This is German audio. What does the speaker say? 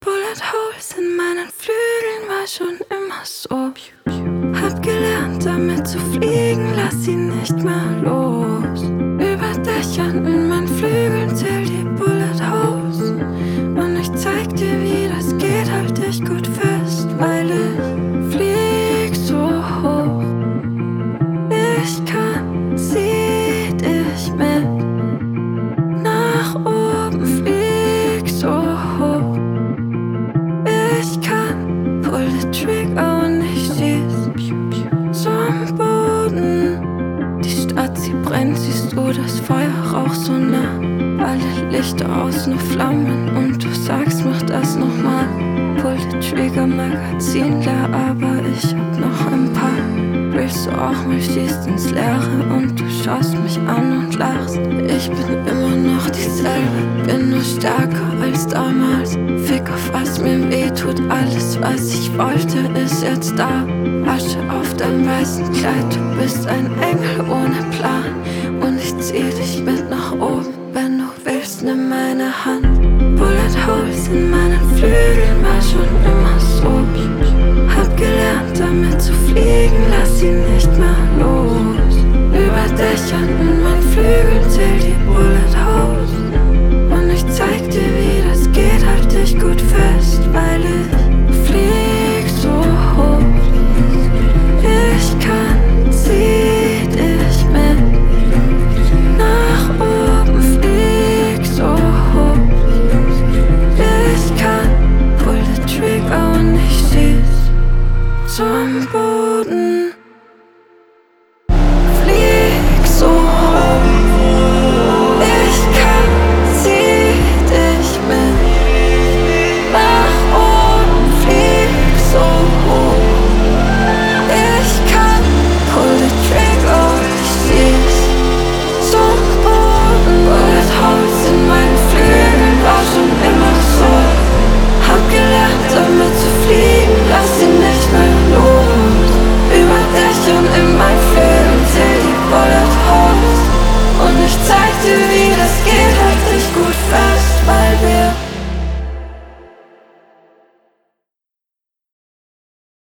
Bullet Holes in meinen Flügeln war schon immer so. Hab gelernt damit zu fliegen, lass sie nicht mehr los. Über Dächern in meinen Flügeln zähl die Bullet Holes. Und ich zeig dir, wie das geht, halt dich gut fest, weil ich flieg so hoch. Ich kann, zieh dich mit nach oben, flieg so hoch. Ich kann, pull the trigger und ich schieß zum Boden. Die Stadt, sie brennt, siehst du das Feuer, Rauch so nah. Alle Lichter aus, nur Flammen und du sagst, mach das nochmal. Pull the trigger, Magazin leer, aber ich hab noch ein paar. Willst du auch mal, schießt ins Leere und du schaust mich an und lachst. Ich bin immer noch dieselbe, bin nur stärker als damals. Fick auf was mir weh tut, alles was ich wollte ist jetzt da. Asche auf deinem weißen Kleid, du bist ein Engel ohne Plan. Und ich zieh dich mit nach oben, wenn du willst, nimm meine Hand.